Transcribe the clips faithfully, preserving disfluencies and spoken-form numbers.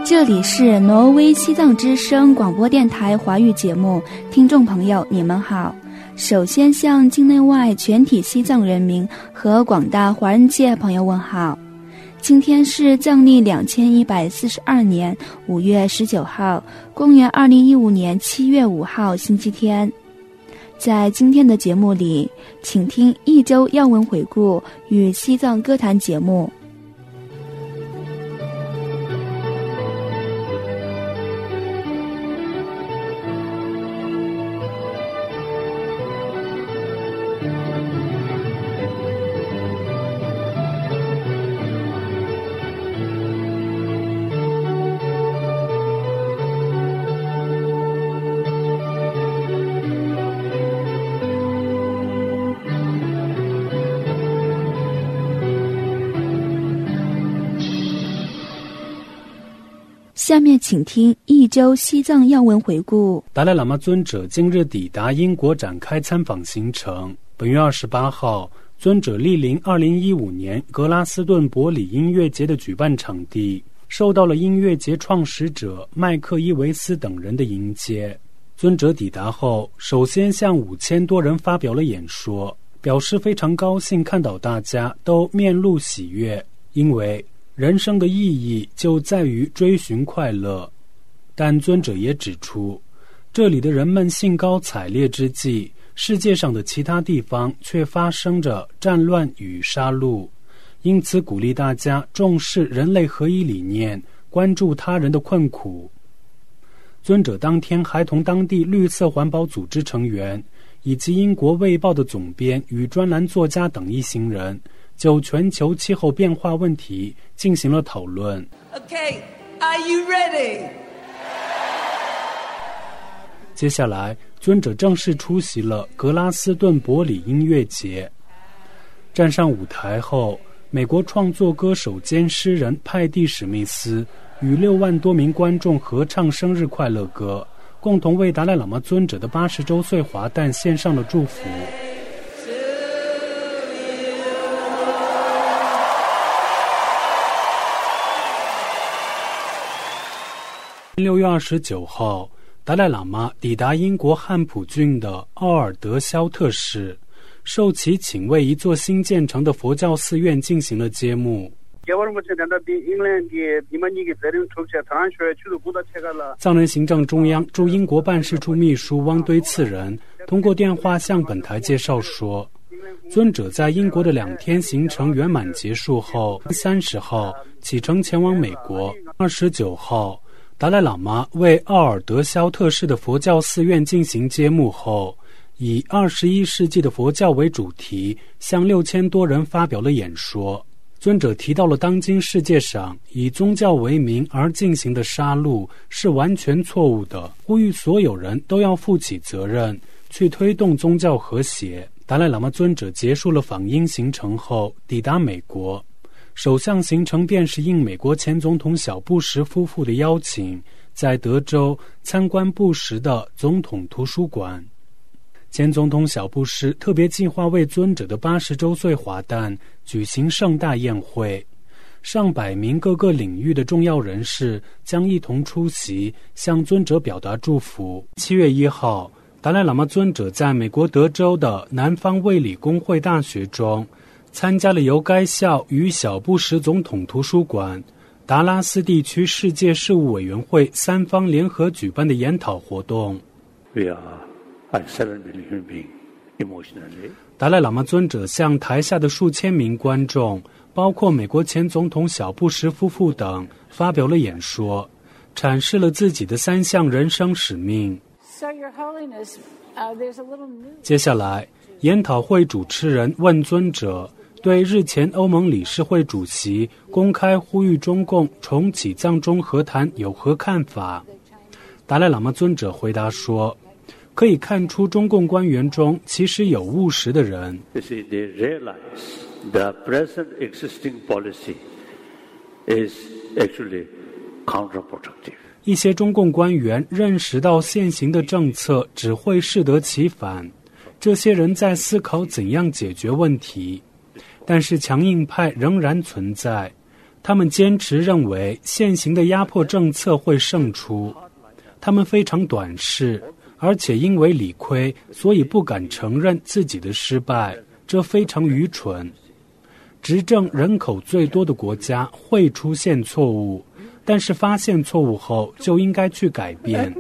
这里是挪威西藏之声广播电台华语节目，听众朋友你们好。首先向境内外全体西藏人民和广大华人界朋友问好。今天是藏历两千一百四十二年五月十九号，公元二零一五年七月五号星期天。在今天的节目里，请听一周要闻回顾与西藏歌坛节目。下面请听一周西藏要闻回顾。 达赖喇嘛尊者今日抵达英国展开参访行程。本月二十八号，尊者莅临二零一五年格拉斯顿伯里音乐节的举办场地，受到了音乐节创始者麦克伊维斯等人的迎接。尊者抵达后，首先向五千多人发表了演说，表示非常高兴看到大家都面露喜悦，因为人生的意义就在于追寻快乐。但尊者也指出，这里的人们兴高采烈之际，世界上的其他地方却发生着战乱与杀戮，因此鼓励大家重视人类合一理念，关注他人的困苦。尊者当天还同当地绿色环保组织成员以及英国卫报的总编与专栏作家等一行人就全球气候变化问题进行了讨论。 Okay, are you ready? 接下来，尊者正式出席了格拉斯顿伯里音乐节。站上舞台后，美国创作歌手兼诗人派蒂史密斯与六万多名观众合唱生日快乐歌，共同为达赖喇嘛尊者的八十周岁华诞献上了祝福。六月二十九号，达赖喇嘛抵达英国汉普郡的奥尔德肖特市，受其请为一座新建成的佛教寺院进行了揭幕。藏人行政中央驻英国办事处秘书汪堆次人通过电话向本台介绍说，尊者在英国的两天行程圆满结束后，三十号启程前往美国。二十九号，达赖喇嘛为奥尔德肖特市的佛教寺院进行揭幕后，以二十一世纪的佛教为主题，向六千多人发表了演说。尊者提到了当今世界上以宗教为名而进行的杀戮是完全错误的，呼吁所有人都要负起责任，去推动宗教和谐。达赖喇嘛尊者结束了访英行程后，抵达美国。首项行程便是应美国前总统小布什夫妇的邀请，在德州参观布什的总统图书馆。前总统小布什特别计划为尊者的八十周岁华诞举行盛大宴会，上百名各个领域的重要人士将一同出席，向尊者表达祝福。七月一号，达赖喇嘛尊者在美国德州的南方卫理公会大学中参加了由该校与小布什总统图书馆、达拉斯地区世界事务委员会三方联合举办的研讨活动。达赖喇嘛尊者向台下的数千名观众，包括美国前总统小布什夫妇等，发表了演说，阐释了自己的三项人生使命。接下来，研讨会主持人问尊者对日前欧盟理事会主席公开呼吁中共重启藏中和谈有何看法。达赖喇嘛尊者回答说，可以看出中共官员中其实有务实的人。 The present existing policy is actually counterproductive. 一些中共官员认识到现行的政策只会适得其反，这些人在思考怎样解决问题，但是强硬派仍然存在， 他们坚持认为现行的压迫政策会胜出。他们非常短视，而且因为理亏，所以不敢承认自己的失败，这非常愚蠢。执政人口最多的国家会出现错误，但是发现错误后就应该去改变。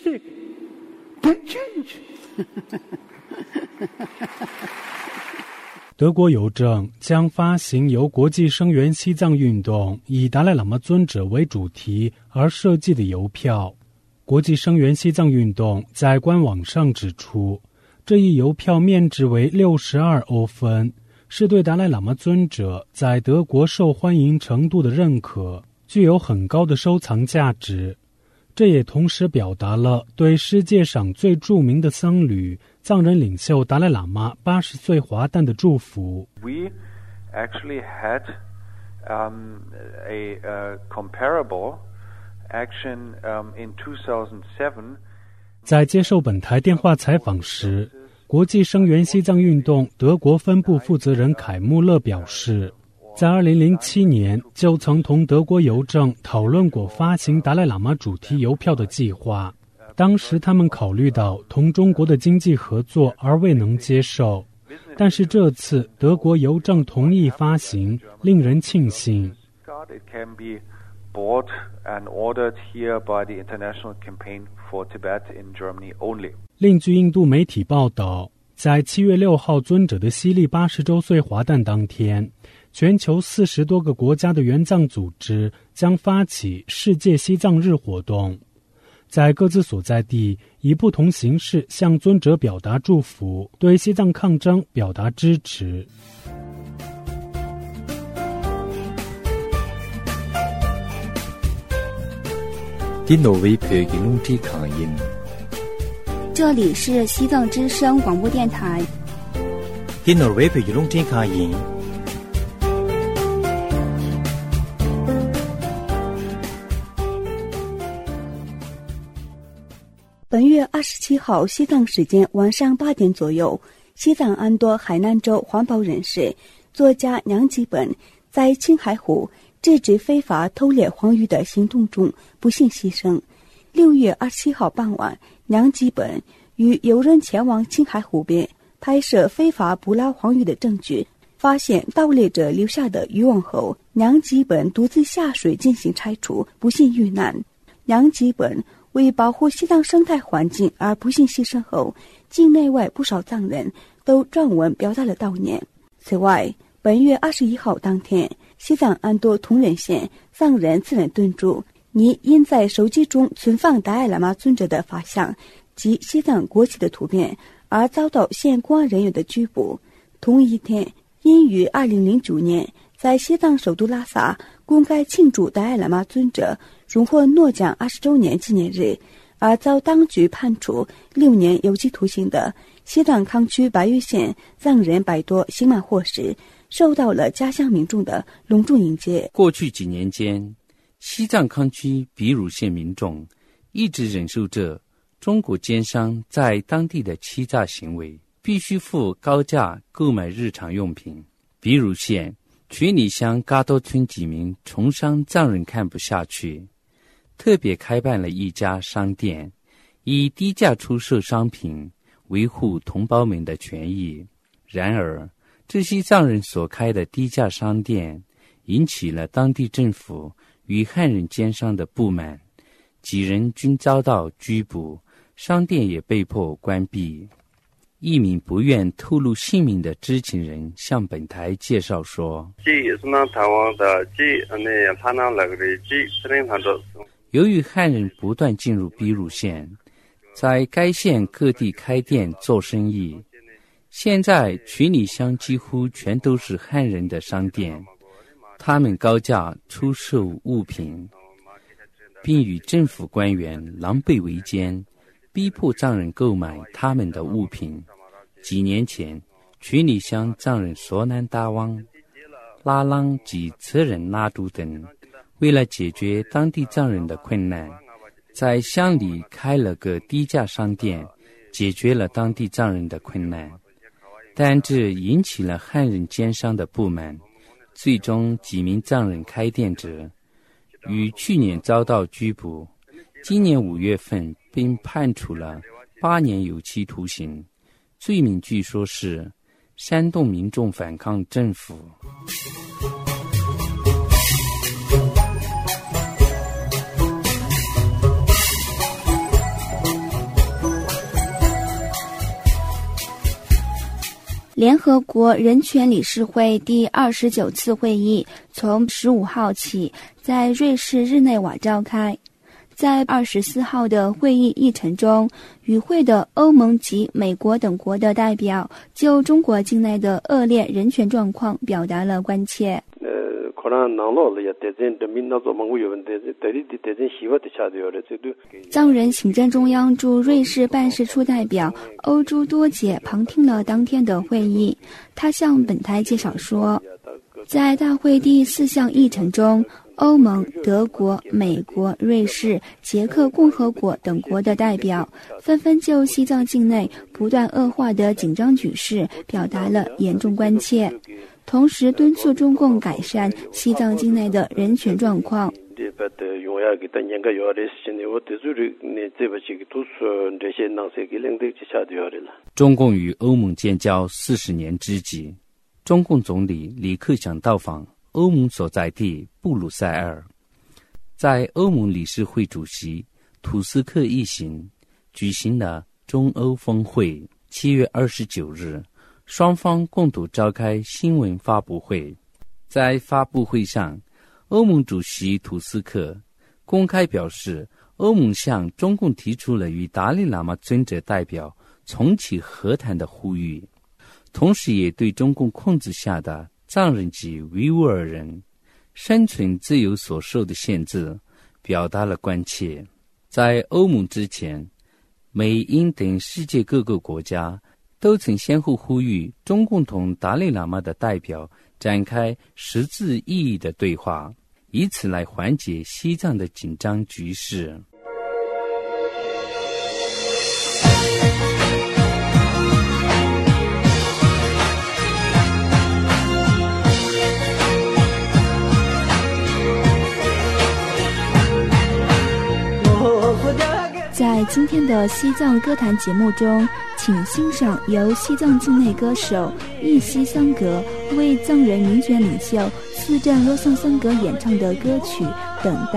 德国邮政将发行由国际声援西藏运动以达赖喇嘛尊者为主题而设计的邮票。国际声援西藏运动在官网上指出，这一邮票面值为六十二欧分，是对达赖喇嘛尊者在德国受欢迎程度的认可，具有很高的收藏价值。这也同时表达了对世界上最著名的僧侣藏人领袖达赖喇嘛八十岁华诞的祝福。 We actually had um, a uh, comparable action um, in two thousand seven. 在接受本台电话采访时，国际声援西藏运动德国分部负责人凯穆勒表示，在二零零七年就曾同德国邮政讨论过发行达赖喇嘛主题邮票的计划，当时他们考虑到同中国的经济合作而未能接受，但是这次德国邮政同意发行，令人庆幸。 Bought and ordered here by the International Campaign for Tibet in Germany only. 另据印度媒体报道，在七月六号尊者的西历八十周岁华诞当天，全球四十多个国家的援藏组织将发起世界西藏日活动，在各自所在地以不同形式向尊者表达祝福，对西藏抗争表达支持。 这里是西藏之声广播电台。本月二十七号西藏时间晚上八点左右，西藏安多海南州环保人士作家梁吉本在青海湖制止非法偷猎黄鱼的行动中不幸牺牲。六月二十七号傍晚，梁吉本与友人前往青海湖边拍摄非法捕捞黄鱼的证据，发现盗猎者留下的渔网后，梁吉本独自下水进行拆除，不幸遇难。梁吉本为保护西藏生态环境而不幸牺牲后，境内外不少藏人都撰文表达了悼念。此外，本月二十一号当天，西藏安多通仁县藏人自然敦珠拟因在手机中存放达赖喇嘛尊者的法像及西藏国旗的图片而遭到县公安人员的拘捕。同一天，因于二零零九年在西藏首都拉萨公开庆祝达赖喇嘛尊者荣获诺奖二十周年纪念日而遭当局判处六年有期徒刑的西藏康区白玉县藏人百多刑满获释，受到了家乡民众的隆重迎接。 过去几年间，西藏康区比鲁县民众一直忍受着中国奸商在当地的欺诈行为，必须付高价购买日常用品。比鲁县曲里乡嘎多村几名从商藏人看不下去，特别开办了一家商店，以低价出售商品，维护同胞们的权益。然而，这些藏人所开的低价商店引起了当地政府与汉人奸商的不满，几人均遭到拘捕，商店也被迫关闭。一名不愿透露姓名的知情人向本台介绍说，由于汉人不断进入比鲁县，在该县各地开店做生意，现在曲里乡几乎全都是汉人的商店，他们高价出售物品，并与政府官员狼狈为奸，逼迫藏人购买他们的物品。几年前，曲里乡藏人索南达汪、拉朗及策人拉都等，为了解决当地藏人的困难，在乡里开了个低价商店，解决了当地藏人的困难。但这引起了汉人奸商的不满， 最终几名藏人开店者于去年遭到拘捕，今年五月份并判处了八年有期徒刑，罪名据说是煽动民众反抗政府。 联合国人权理事会第二十九次会议从十五号起在瑞士日内瓦召开。在二十四号的会议议程中，与会的欧盟及美国等国的代表就中国境内的恶劣人权状况表达了关切。藏人行政中央驻瑞士办事处代表欧朱多杰旁听了当天的会议，他向本台介绍说，在大会第四项议程中，欧盟、德国、美国、瑞士、捷克共和国等国的代表纷纷就西藏境内不断恶化的紧张局势表达了严重关切，同时敦促中共改善西藏境内的人权状况。 中共与欧盟建交四十年之际，中共总理李克强到访欧盟所在地布鲁塞尔，在欧盟理事会主席图斯克一行举行了中欧峰会。七月二十九日，双方共同召开新闻发布会。在发布会上，欧盟主席图斯克公开表示，欧盟向中共提出了与达赖喇嘛尊者代表重启和谈的呼吁，同时也对中共控制下的藏人及维吾尔人生存自由所受的限制表达了关切。在欧盟之前，美英等世界各个国家都曾先后呼吁中共同达赖喇嘛的代表展开实质意义的对话，以此来缓解西藏的紧张局势。 在今天的西藏歌坛节目中，请欣赏由西藏境内歌手忆西桑格为藏人民权领袖斯战罗桑桑格演唱的歌曲《等待》。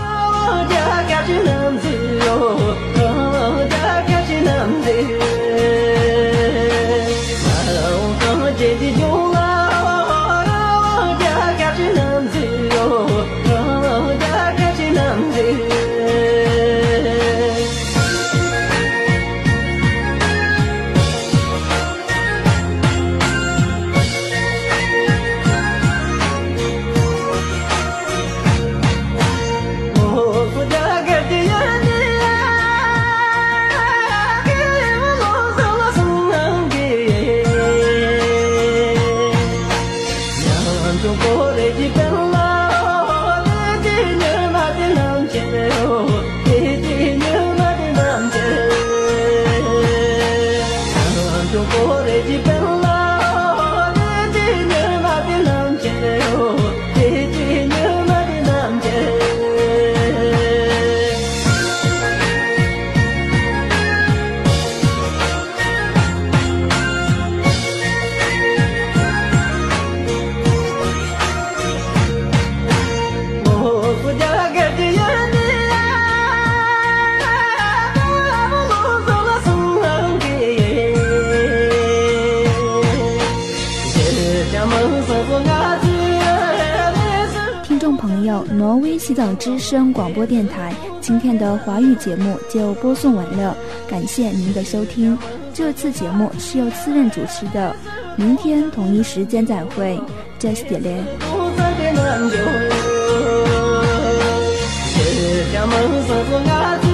听众朋友，挪威西藏之声广播电台今天的华语节目就播送完了，感谢您的收听。这次节目是由次任主持的，明天同一时间再会。再见了。